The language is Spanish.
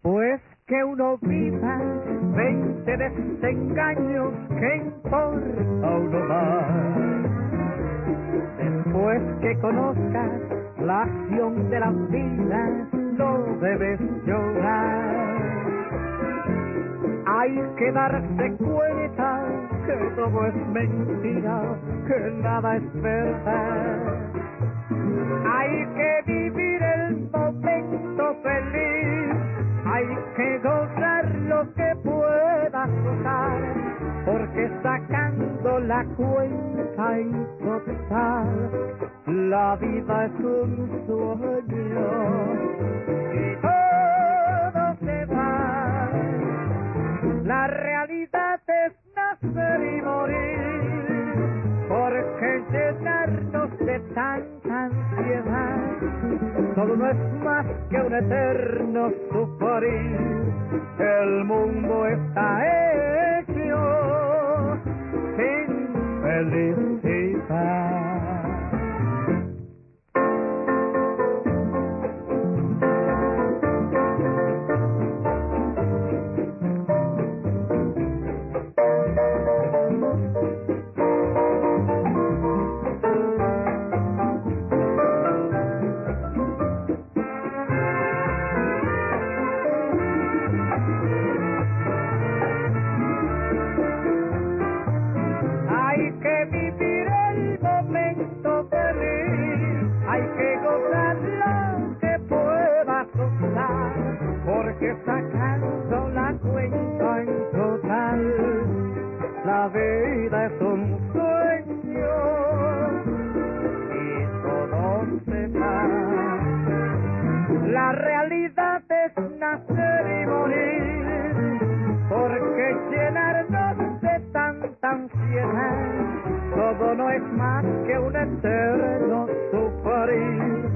Después que uno viva 20 desengaños, ¿qué importa uno más? Después que conozcas la acción de la vida, no debes llorar. Hay que darse cuenta que todo es mentira, que nada es verdad. Hay que vivir el momento feliz, hay que gozar lo que puedas gozar, porque sacando la cuenta en total, la vida es un sueño y todo se va. La realidad es nacer y morir, porque llenarnos de tanta ansiedad, todo no es más que un eterno sufrir. El mundo está hecho sin felicidad. Porque sacando la cuenta en total, la vida es un sueño y todo se va. La realidad es nacer y morir, porque llenarnos de tanta ansiedad, todo no es más que un eterno sufrir.